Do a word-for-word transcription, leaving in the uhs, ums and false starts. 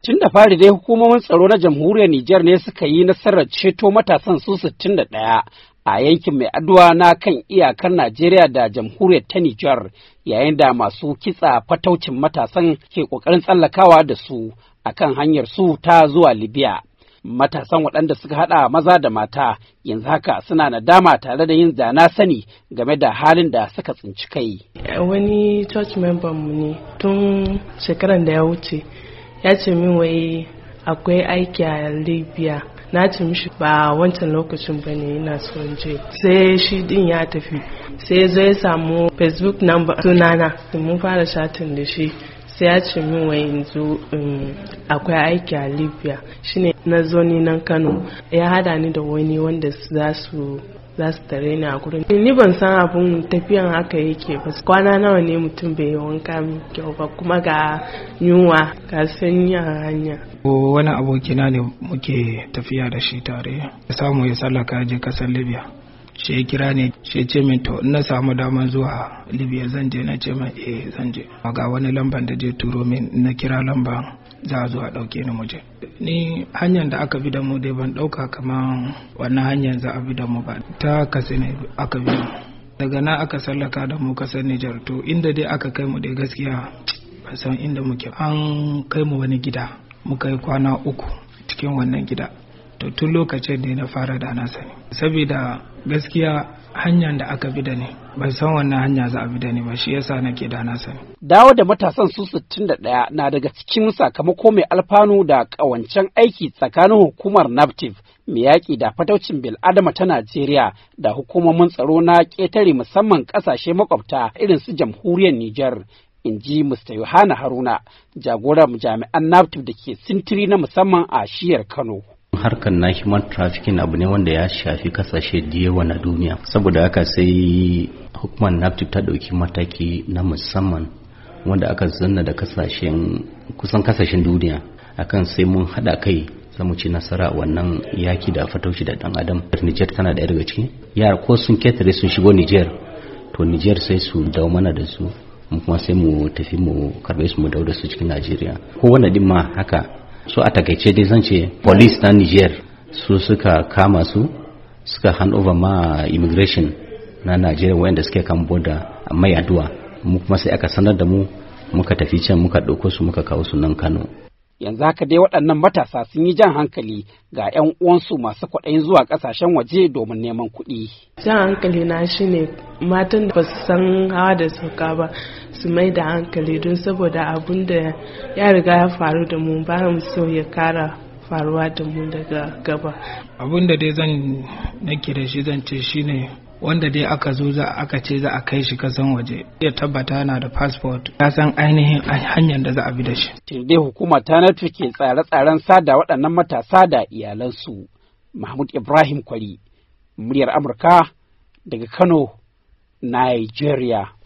Tun da fari dai hukumomin tsaro na jamhuriyar Nijar ne suka yi nasarar ceto matasan su sittin da ɗaya a yankin mai aduwa na kan iyakar Najeriya da jamhuriyar ta Nijar, yayin da masu kitsa fataucin matasan ke ƙoƙarin tsallakawa da su akan hanyar su ta zuwa Libya. Matasan waɗanda suka haɗa maza da mata yanzu haka suna nadama tare da yin dana sani game da halin da suka tsinci kai. Wani church member mu ne tun shekaran da ya wuce ya ce min wai akwai aiki a Libya. Na ce mishi ba wancan lokacin ba ne ina son je. Sai shi din ya tafi. Sai zai samu Facebook number sunana. Mun fara shatin da shi. Sai ya ce min wai yanzu akwai aiki a Libya. Shine na zo ni nan Kano. Ya hada ni da wani wanda za su za su tare ni a gurin. Ni ban san abun tafiyan haka yake ba. Kwana nawa ne mutum bai wanka min kyau ba, kuma ga yunwa ga sanyi a hanya. Wani abokina ne muke tafiya da shi tare, ya samu ya sallaka je kasar Libya. Shi ya kira ne, shi ya ce min to in na samu daman zuwa Libya zan je. Na ce mai eh zan je. Ga wani lamban da je turo min, na kira lamban za a zo a ɗauke ni muje. Ni hanyar da aka bi da mu dai ban ɗauka kamar wannan hanyar za a bi da mu ba, ta kasa ne aka bi mu. Daga nan aka sallaka da mu kasar Nijar. To inda dai aka kai mu dai gaskiya ban san inda muke. An kai mu wani gida, muka yi kwana uku cikin wannan gida. To tun lokacin da na fara da na sani, saboda gaskiya hanyar da aka bi da ni ban san wannan hanya za a bi da ni ba, shi yasa nake da na sani. Dawo da matasan su sittin da ɗaya na daga cikin sakamako mai alfanu da ƙawancen aiki tsakanin hukumar NAPTIV mai yaƙi da fataucin bil'adama ta Najeriya da hukumomin tsaro na ƙetare musamman ƙasashe makwabta irin su jamhuriyar Nijar. In ji Mister Yohana Haruna, jagoran jami'an NAPTIV da ke sintiri na musamman a shiyar Kano. Harkar na human trafficking abu ne wanda ya shafi kasashe da yawa na duniya, saboda haka sai hukumar NAPTIV ta ɗauki mataki na musamman wanda aka zanna da kasashen kusan kasashen duniya akan sai mun haɗa kai zamu ci nasara a wannan yaki da fatauci da ɗan adam. Niger tana da daga ciki, yara ko sun ketare sun shigo Niger, to Niger sai su dawo mana da su, kuma sai mu tafi mu karbe su mu dawo da su cikin Najeriya. Ko wanda din ma haka. So a takaice dai zan ce police na Niger su suka kama su, suka hand over ma immigration na Nigeria wanda suke kan border a mai aduwa. Mu kuma sai aka sanar da mu, muka tafi can muka ɗauko su muka kawo su nan Kano. Yanzu haka dai waɗannan matasa sun yi jan hankali ga 'yan uwansu masu kwaɗayin zuwa ƙasashen waje domin neman kuɗi. Jan hankali na shine matan da ba su san hawa da sauka ba su mai da hankali, don saboda abun da ya riga ya faru da mu ba mu so ya kara faruwa da mu daga gaba. Abun da dai zan nake da shi zan ce shine wanda dai aka zo za aka ce za a kai shi kasan waje ya tabbata yana da passport, ya san ainihin hanyar da za a bi da shi. Tun dai hukuma ta NAPTIV ke tsare-tsaren sada waɗannan matasa da iyalansu. Mahmud Ibrahim Kwari, muryar Amurka daga Kano, Nigeria.